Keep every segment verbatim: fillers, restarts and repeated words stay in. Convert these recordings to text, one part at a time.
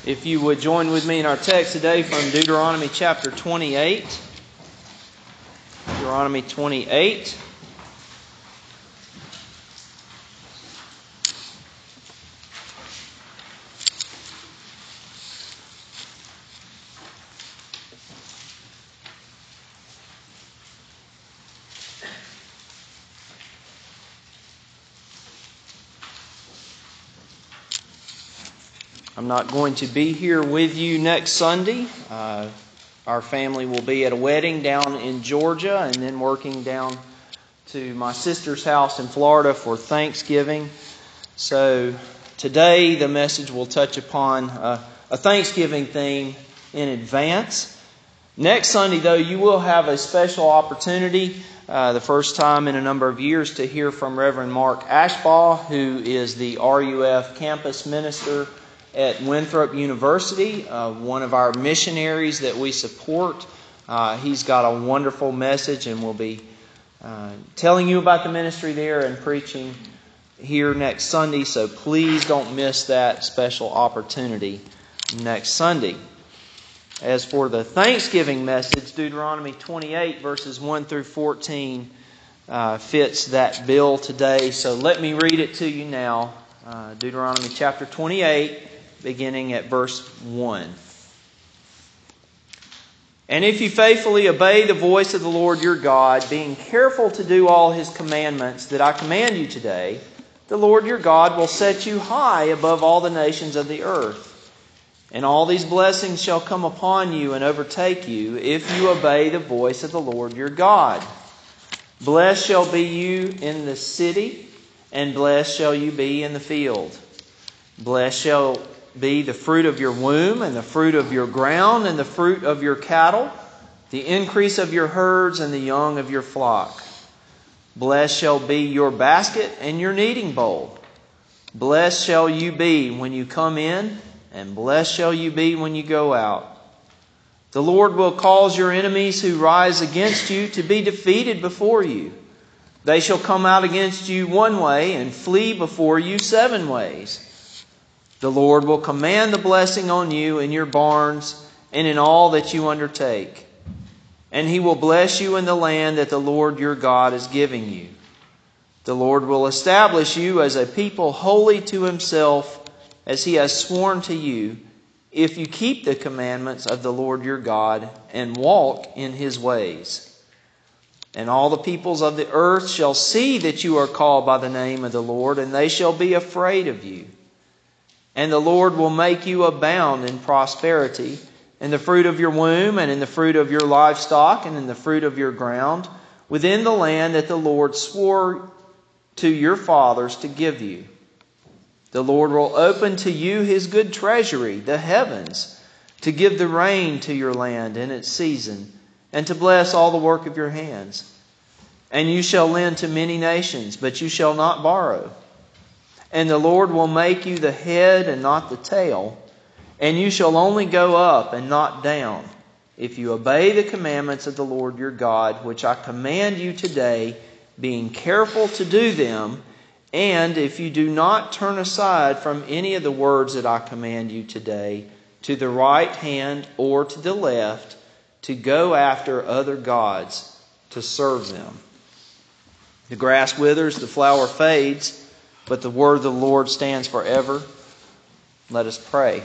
If you would join with me in our text today from Deuteronomy chapter twenty-eight. Deuteronomy twenty-eight. I'm not going to be here with you next Sunday. Uh, our family will be at a wedding down in Georgia and then working down to my sister's house in Florida for Thanksgiving. So today the message will touch upon uh, a Thanksgiving theme in advance. Next Sunday, though, you will have a special opportunity, uh, the first time in a number of years, to hear from Reverend Mark Ashbaugh, who is the R U F campus minister at Winthrop University, uh, one of our missionaries that we support. Uh, he's got a wonderful message and will be uh, telling you about the ministry there and preaching here next Sunday. So please don't miss that special opportunity next Sunday. As for the Thanksgiving message, Deuteronomy twenty-eight verses one through fourteen uh, fits that bill today. So let me read it to you now. Uh, Deuteronomy chapter twenty-eight, beginning at verse one. And if you faithfully obey the voice of the Lord your God, being careful to do all His commandments that I command you today, the Lord your God will set you high above all the nations of the earth. And all these blessings shall come upon you and overtake you if you obey the voice of the Lord your God. Blessed shall be you in the city, and blessed shall you be in the field. Blessed shall be the fruit of your womb, and the fruit of your ground, and the fruit of your cattle, the increase of your herds, and the young of your flock. Blessed shall be your basket and your kneading bowl. Blessed shall you be when you come in, and blessed shall you be when you go out. The Lord will cause your enemies who rise against you to be defeated before you. They shall come out against you one way and flee before you seven ways. The Lord will command the blessing on you in your barns and in all that you undertake. And He will bless you in the land that the Lord your God is giving you. The Lord will establish you as a people holy to Himself, as He has sworn to you, if you keep the commandments of the Lord your God and walk in His ways. And all the peoples of the earth shall see that you are called by the name of the Lord, and they shall be afraid of you. And the Lord will make you abound in prosperity, in the fruit of your womb, and in the fruit of your livestock, and in the fruit of your ground, within the land that the Lord swore to your fathers to give you. The Lord will open to you His good treasury, the heavens, to give the rain to your land in its season, and to bless all the work of your hands. And you shall lend to many nations, but you shall not borrow. And the Lord will make you the head and not the tail, and you shall only go up and not down, if you obey the commandments of the Lord your God, which I command you today, being careful to do them, and if you do not turn aside from any of the words that I command you today, to the right hand or to the left, to go after other gods, to serve them. The grass withers, the flower fades, but the word of the Lord stands forever. Let us pray.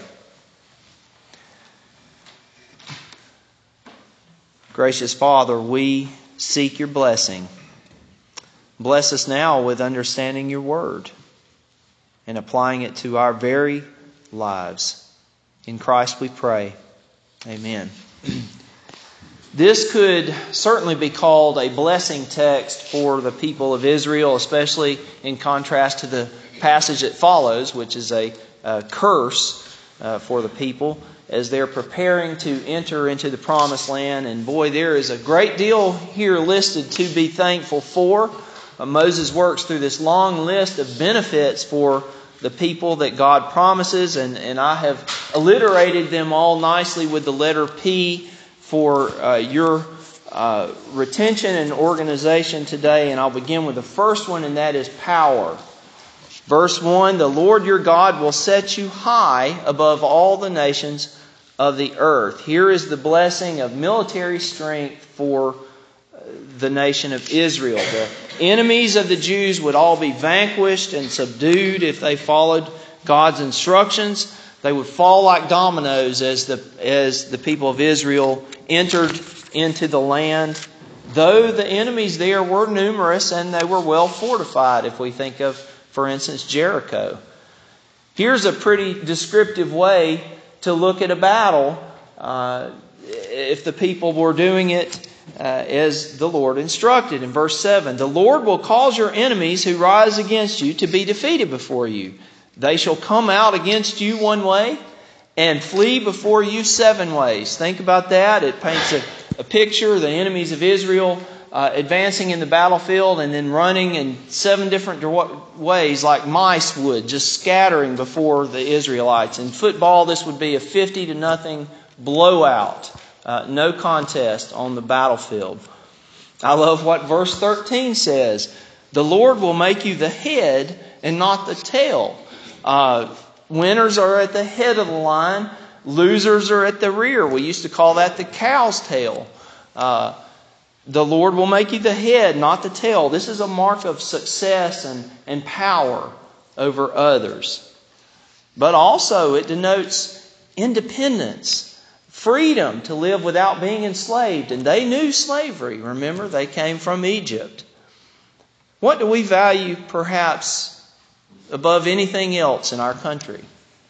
Gracious Father, we seek your blessing. Bless us now with understanding your word and applying it to our very lives. In Christ we pray. Amen. This could certainly be called a blessing text for the people of Israel, especially in contrast to the passage that follows, which is a, a curse uh, for the people as they're preparing to enter into the promised land. And boy, there is a great deal here listed to be thankful for. Uh, Moses works through this long list of benefits for the people that God promises, and, and I have alliterated them all nicely with the letter P for uh, your uh, retention and organization today. And I'll begin with the first one, and that is power. Verse one, the Lord your God will set you high above all the nations of the earth. Here is the blessing of military strength for the nation of Israel. The enemies of the Jews would all be vanquished and subdued if they followed God's instructions. They would fall like dominoes as the, as the people of Israel entered into the land. Though the enemies there were numerous and they were well fortified, if we think of, for instance, Jericho. Here's a pretty descriptive way to look at a battle uh, if the people were doing it uh, as the Lord instructed. In verse seven, the Lord will cause your enemies who rise against you to be defeated before you. They shall come out against you one way and flee before you seven ways. Think about that. It paints a, a picture of the enemies of Israel uh, advancing in the battlefield and then running in seven different ways like mice would, just scattering before the Israelites. In football, this would be a fifty to nothing blowout. Uh, no contest on the battlefield. I love what verse thirteen says. The Lord will make you the head and not the tail. Uh, winners are at the head of the line. Losers are at the rear. We used to call that the cow's tail. Uh, the Lord will make you the head, not the tail. This is a mark of success and, and power over others. But also it denotes independence, freedom to live without being enslaved. And they knew slavery. Remember, they came from Egypt. What do we value perhaps above anything else in our country?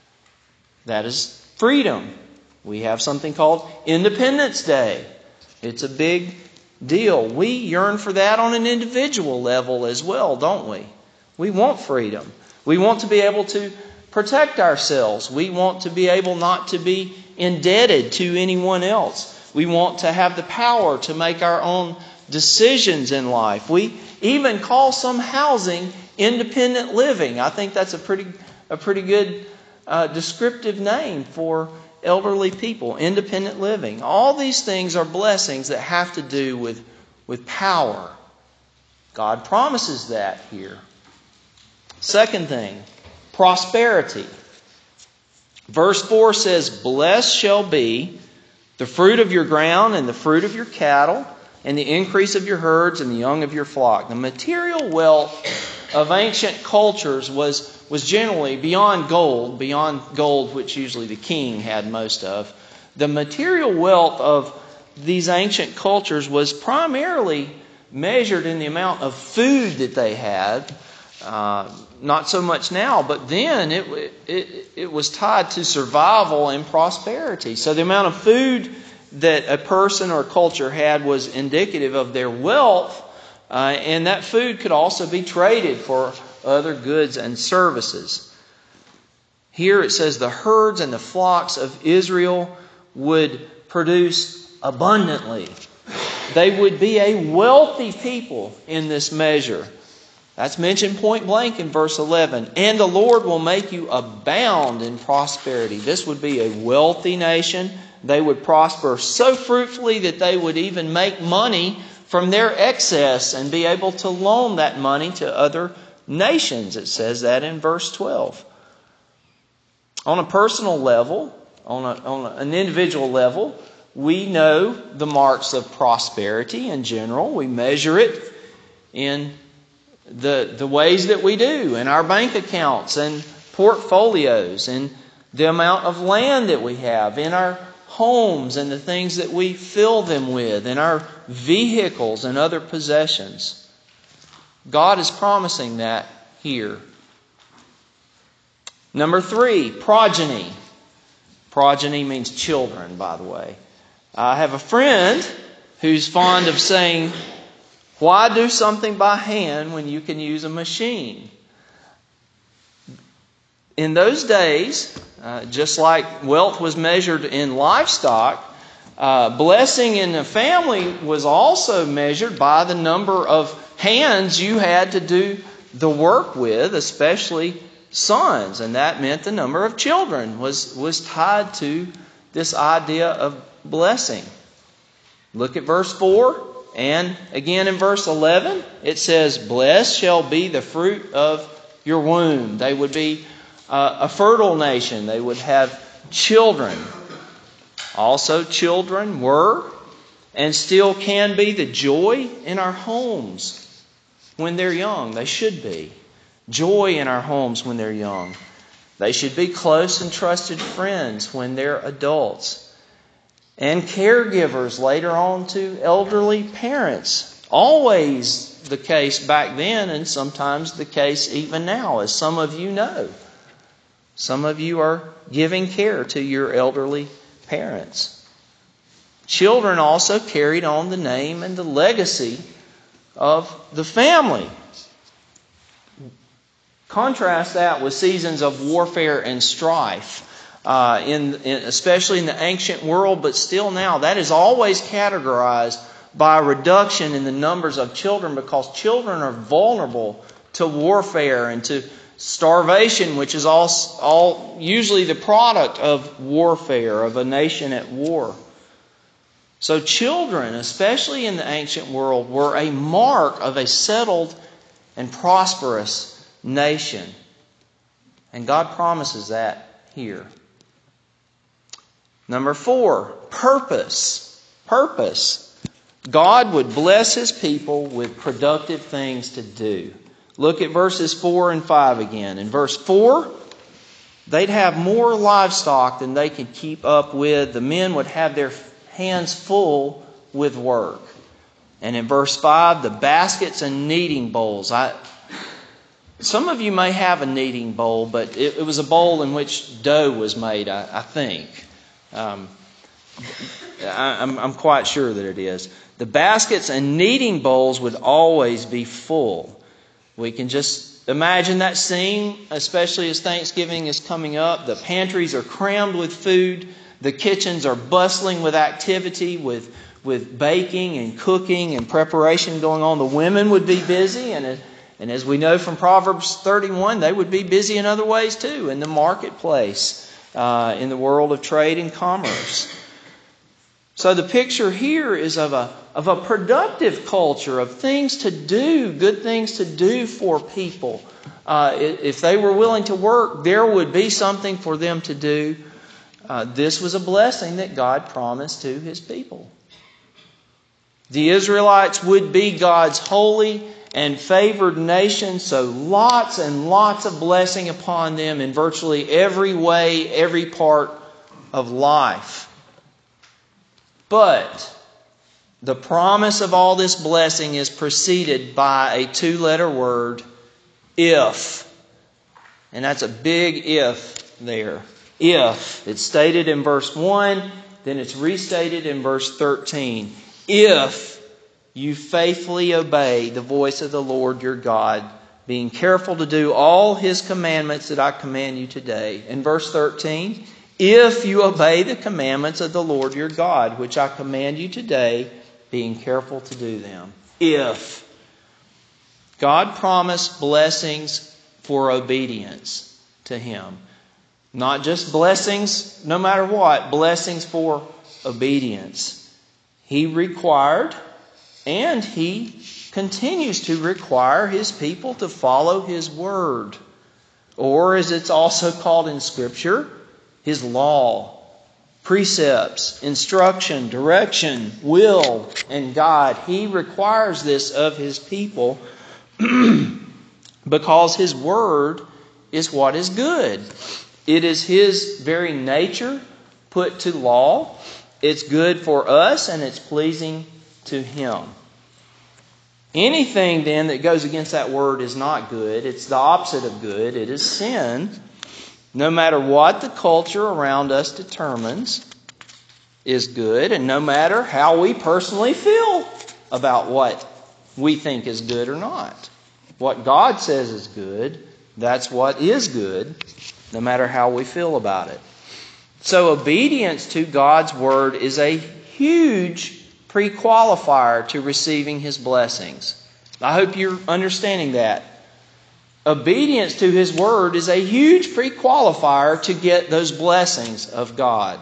That is freedom. We have something called Independence Day. It's a big deal. We yearn for that on an individual level as well, don't we? We want freedom. We want to be able to protect ourselves. We want to be able not to be indebted to anyone else. We want to have the power to make our own decisions in life. We even call some housing independent living. I think that's a pretty a pretty good uh, descriptive name for elderly people. Independent living. All these things are blessings that have to do with, with power. God promises that here. Second thing, prosperity. Verse four says, blessed shall be the fruit of your ground and the fruit of your cattle and the increase of your herds and the young of your flock. The material wealth of ancient cultures was, was generally beyond gold, beyond gold which usually the king had most of. The material wealth of these ancient cultures was primarily measured in the amount of food that they had. Uh, not so much now, but then it, it, it was tied to survival and prosperity. So the amount of food that a person or a culture had was indicative of their wealth, uh, and that food could also be traded for other goods and services. Here it says the herds and the flocks of Israel would produce abundantly. They would be a wealthy people in this measure. That's mentioned point blank in verse eleven. And the Lord will make you abound in prosperity. This would be a wealthy nation. They would prosper so fruitfully that they would even make money from their excess and be able to loan that money to other nations. It says that in verse twelve. On a personal level, on, a, on an individual level, we know the marks of prosperity in general. We measure it in the, the ways that we do in our bank accounts and portfolios, and the amount of land that we have, in our homes and the things that we fill them with, in our vehicles and other possessions. God is promising that here. Number three, progeny. Progeny means children, by the way. I have a friend who's fond of saying, why do something by hand when you can use a machine? In those days, uh, just like wealth was measured in livestock, uh, blessing in a family was also measured by the number of hands you had to do the work with, especially sons. And that meant the number of children was, was tied to this idea of blessing. Look at verse four. And again in verse eleven, it says, blessed shall be the fruit of your womb. They would be uh, a fertile nation. They would have children. Also, children were and still can be the joy in our homes when they're young. They should be. Joy in our homes when they're young. They should be close and trusted friends when they're adults. And caregivers later on to elderly parents. Always the case back then, and sometimes the case even now, as some of you know. Some of you are giving care to your elderly parents. Children also carried on the name and the legacy of the family. Contrast that with seasons of warfare and strife, uh, in, in especially in the ancient world, but still now. That is always categorized by a reduction in the numbers of children, because children are vulnerable to warfare and to starvation, which is all, all usually the product of warfare, of a nation at war. So children, especially in the ancient world, were a mark of a settled and prosperous nation. And God promises that here. Number four, purpose. Purpose. God would bless His people with productive things to do. Look at verses four and five again. In verse four, they'd have more livestock than they could keep up with. The men would have their hands full with work. And in verse five, the baskets and kneading bowls. I, some of you may have a kneading bowl, but it, it was a bowl in which dough was made, I, I think. Um, I, I'm, I'm quite sure that it is. The baskets and kneading bowls would always be full. We can just imagine that scene, especially as Thanksgiving is coming up. The pantries are crammed with food. The kitchens are bustling with activity, with, with baking and cooking and preparation going on. The women would be busy, and, and as we know from Proverbs thirty-one, they would be busy in other ways too, in the marketplace, uh, in the world of trade and commerce. So the picture here is of a, of a productive culture, of things to do, good things to do for people. Uh, if they were willing to work, there would be something for them to do. Uh, this was a blessing that God promised to His people. The Israelites would be God's holy and favored nation, so lots and lots of blessing upon them in virtually every way, every part of life. But the promise of all this blessing is preceded by a two-letter word, if. And that's a big if there. If. It's stated in verse one, then it's restated in verse thirteen. If you faithfully obey the voice of the Lord your God, being careful to do all His commandments that I command you today. In verse thirteen, if you obey the commandments of the Lord your God, which I command you today, being careful to do them. If. God promised blessings for obedience to Him. Not just blessings, no matter what, blessings for obedience. He required, and He continues to require His people to follow His word. Or, as it's also called in Scripture, His law, precepts, instruction, direction, will, and guide. He requires this of His people because His word is what is good. It is His very nature put to law. It's good for us and it's pleasing to Him. Anything then that goes against that word is not good. It's the opposite of good. It is sin. No matter what the culture around us determines is good, and no matter how we personally feel about what we think is good or not. What God says is good, that's what is good, no matter how we feel about it. So obedience to God's word is a huge pre-qualifier to receiving His blessings. I hope you're understanding that. Obedience to His word is a huge pre-qualifier to get those blessings of God.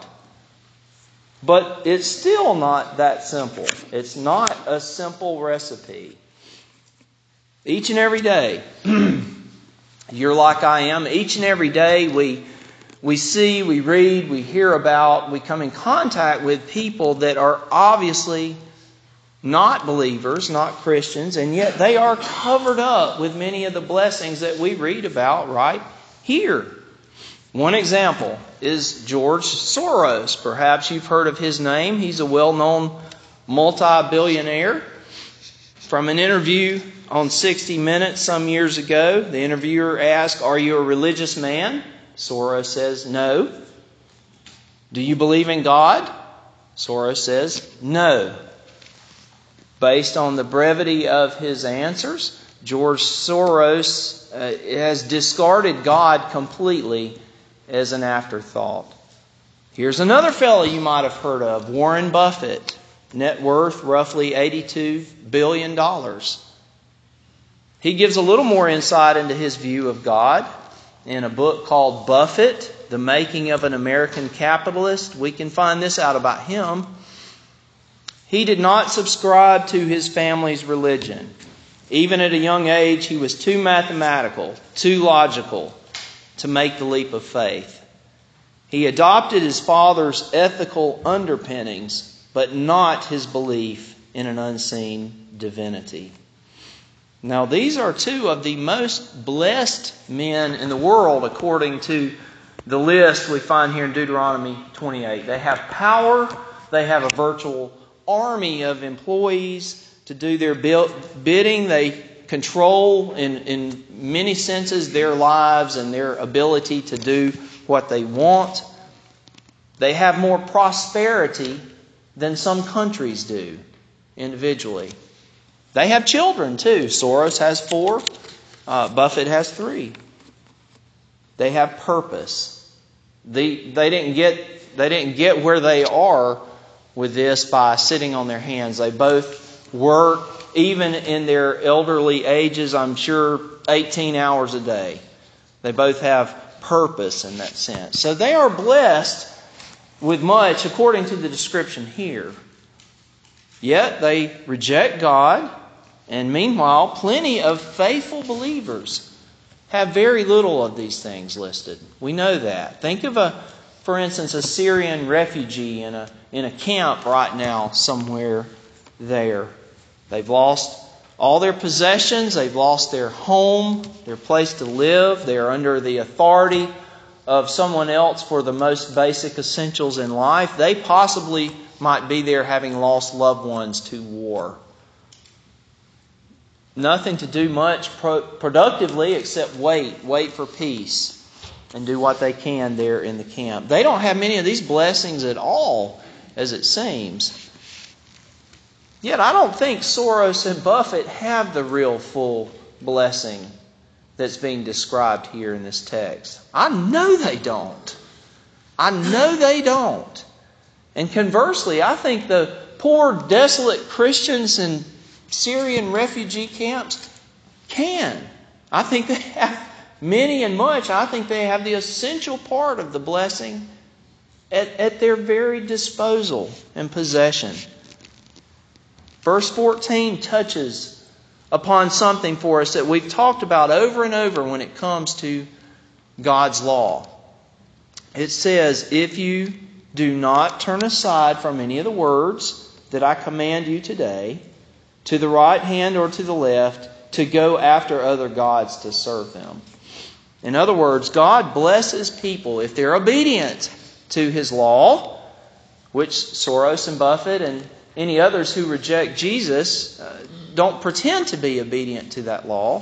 But it's still not that simple. It's not a simple recipe. Each and every day, You're like I am. Each and every day we we see, we read, we hear about, we come in contact with people that are obviously not believers, not Christians, and yet they are covered up with many of the blessings that we read about right here. One example is George Soros. Perhaps you've heard of his name. He's a well-known multi-billionaire. From an interview on sixty minutes some years ago, the interviewer asked, "Are you a religious man?" Soros says, "No." "Do you believe in God?" Soros says, "No." Based on the brevity of his answers, George Soros uh, has discarded God completely as an afterthought. Here's another fellow you might have heard of, Warren Buffett. Net worth roughly eighty-two billion dollars. He gives a little more insight into his view of God in a book called Buffett, The Making of an American Capitalist. We can find this out about him. He did not subscribe to his family's religion. Even at a young age, he was too mathematical, too logical to make the leap of faith. He adopted his father's ethical underpinnings, but not his belief in an unseen divinity. Now, these are two of the most blessed men in the world, according to the list we find here in Deuteronomy twenty-eight. They have power. They have a virtual army of employees to do their bidding. They control, in, in many senses, their lives and their ability to do what they want. They have more prosperity than some countries do individually. They have children too. Soros has four. Uh, Buffett has three. They have purpose. The, they didn't get they didn't get where they are with this by sitting on their hands. They both work, even in their elderly ages, I'm sure eighteen hours a day. They both have purpose in that sense. So they are blessed with much according to the description here. Yet they reject God, and meanwhile, plenty of faithful believers have very little of these things listed. We know that. Think of a, for instance, a Syrian refugee in a in a camp right now somewhere there. They've lost all their possessions. They've lost their home, their place to live. They are under the authority of someone else for the most basic essentials in life. They possibly might be there having lost loved ones to war. Nothing to do much pro- productively except wait, wait for peace and do what they can there in the camp. They don't have many of these blessings at all, as it seems. Yet I don't think Soros and Buffett have the real full blessing that's being described here in this text. I know they don't. I know they don't. And conversely, I think the poor, desolate Christians in Syrian refugee camps can. I think they have many and much. I think they have the essential part of the blessing at, at their very disposal and possession. Verse fourteen touches upon something for us that we've talked about over and over when it comes to God's law. It says, "If you do not turn aside from any of the words that I command you today, to the right hand or to the left, to go after other gods to serve them." In other words, God blesses people if they're obedient to His law, which Soros and Buffett and any others who reject Jesus uh, don't pretend to be obedient to that law.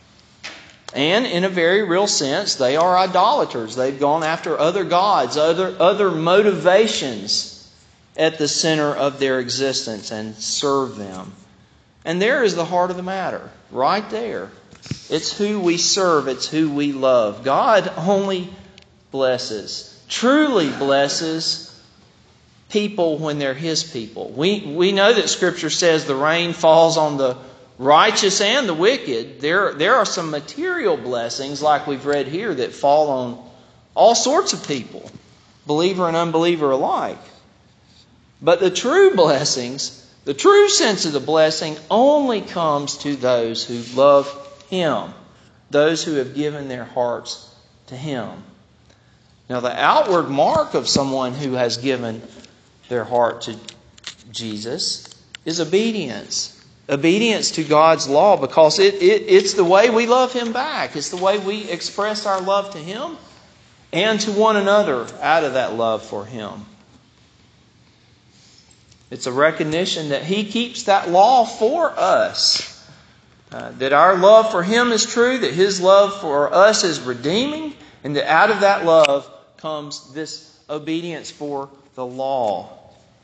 And in a very real sense, they are idolaters. They've gone after other gods, other, other motivations at the center of their existence and serve them. And there is the heart of the matter, right there. It's who we serve. It's who we love. God only blesses, truly blesses people when they're His people. We, we know that Scripture says the rain falls on the righteous and the wicked. There, there are some material blessings, like we've read here, that fall on all sorts of people, believer and unbeliever alike. But the true blessings, the true sense of the blessing only comes to those who love Him, those who have given their hearts to Him. Now, the outward mark of someone who has given their heart to Jesus is obedience. Obedience to God's law, because it, it, it's the way we love Him back. It's the way we express our love to Him and to one another out of that love for Him. It's a recognition that He keeps that law for us. Uh, that our love for Him is true, that His love for us is redeeming, and that out of that love comes this obedience for the law.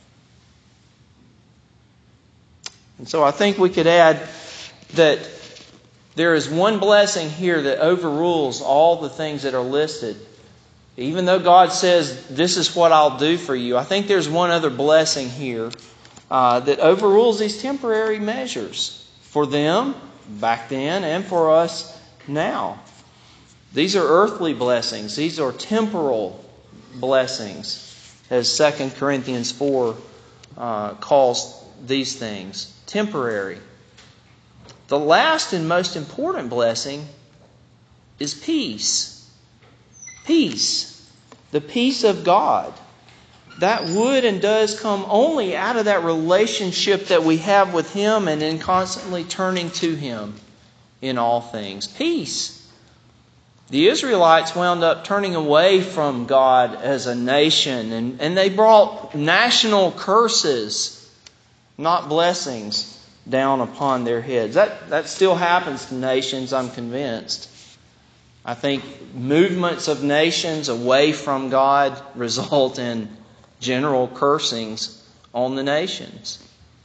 And so I think we could add that there is one blessing here that overrules all the things that are listed. Even though God says, this is what I'll do for you, I think there's one other blessing here uh, that overrules these temporary measures for them back then and for us now. These are earthly blessings. These are temporal blessings, as Second Corinthians four uh, calls these things. Temporary. The last and most important blessing is peace. Peace. The peace of God. That would and does come only out of that relationship that we have with Him and in constantly turning to Him in all things. Peace. The Israelites wound up turning away from God as a nation, and, and they brought national curses, not blessings, down upon their heads. That, that still happens to nations, I'm convinced. I think movements of nations away from God result in general cursings on the nations.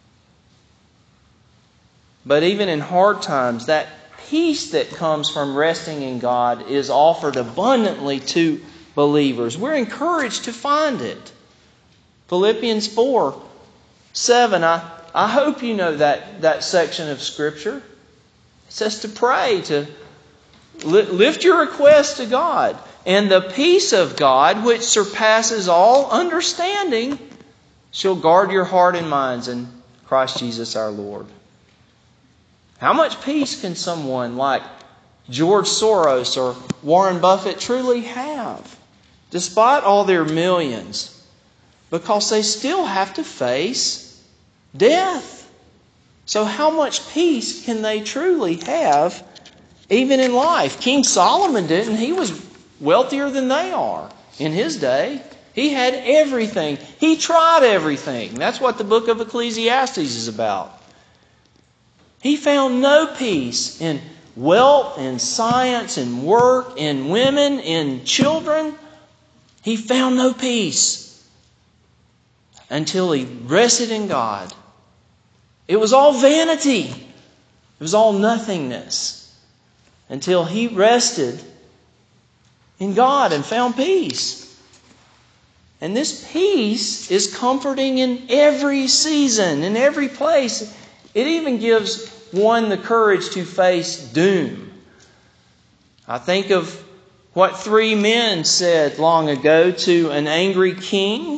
But even in hard times, that peace that comes from resting in God is offered abundantly to believers. We're encouraged to find it. Philippians four seven, I, I hope you know that, that section of Scripture. It says to pray, to li- lift your request to God. And the peace of God, which surpasses all understanding, shall guard your heart and minds in Christ Jesus our Lord. How much peace can someone like George Soros or Warren Buffett truly have, despite all their millions? Because they still have to face death. So how much peace can they truly have, even in life? King Solomon didn't. He was wealthier than they are in his day. He had everything. He tried everything. That's what the book of Ecclesiastes is about. He found no peace in wealth, in science, in work, in women, in children. He found no peace until he rested in God. It was all vanity. It was all nothingness until he rested in God and found peace. And this peace is comforting in every season, in every place. It even gives one the courage to face doom. I think of what three men said long ago to an angry king.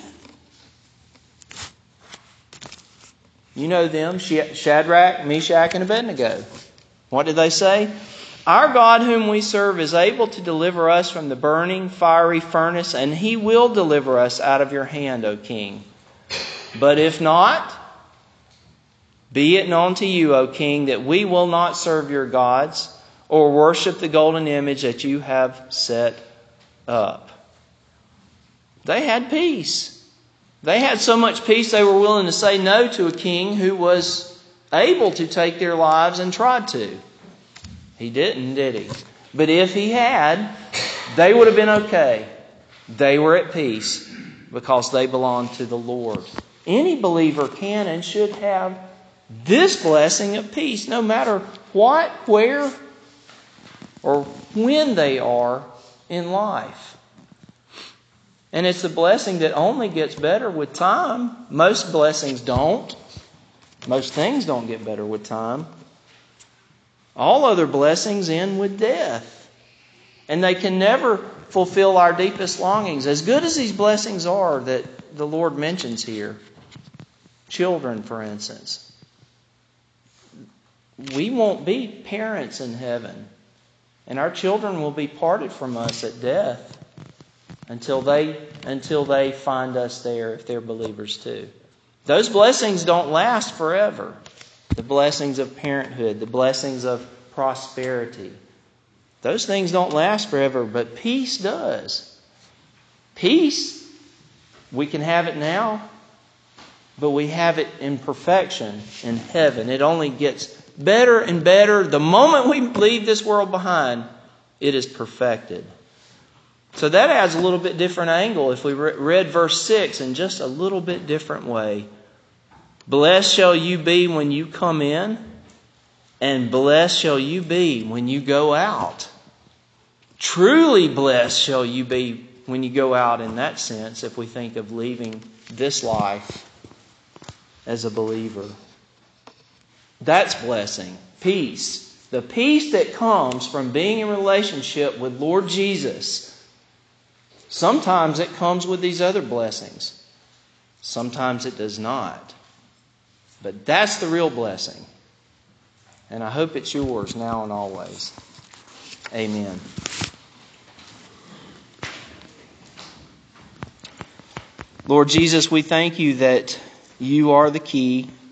You know them, Shadrach, Meshach, and Abednego. What did they say? Our God whom we serve is able to deliver us from the burning fiery furnace, and He will deliver us out of your hand, O king. But if not, be it known to you, O king, that we will not serve your gods or worship the golden image that you have set up. They had peace. They had so much peace they were willing to say no to a king who was able to take their lives and tried to. He didn't, did he? But if he had, they would have been okay. They were at peace because they belonged to the Lord. Any believer can and should have this blessing of peace, no matter what, where, or when they are in life. And it's a blessing that only gets better with time. Most blessings don't. Most things don't get better with time. All other blessings end with death. And they can never fulfill our deepest longings. As good as these blessings are that the Lord mentions here, children, for instance, we won't be parents in heaven. And our children will be parted from us at death until they until they find us there, if they're believers too. Those blessings don't last forever. The blessings of parenthood, the blessings of prosperity. Those things don't last forever, but peace does. Peace, we can have it now, but we have it in perfection in heaven. It only gets better and better. The moment we leave this world behind, it is perfected. So that adds a little bit different angle if we read verse six in just a little bit different way. Blessed shall you be when you come in, and blessed shall you be when you go out. Truly blessed shall you be when you go out in that sense, if we think of leaving this life as a believer. That's blessing. Peace. The peace that comes from being in relationship with Lord Jesus. Sometimes it comes with these other blessings. Sometimes it does not. But that's the real blessing. And I hope it's yours now and always. Amen. Lord Jesus, we thank you that you are the key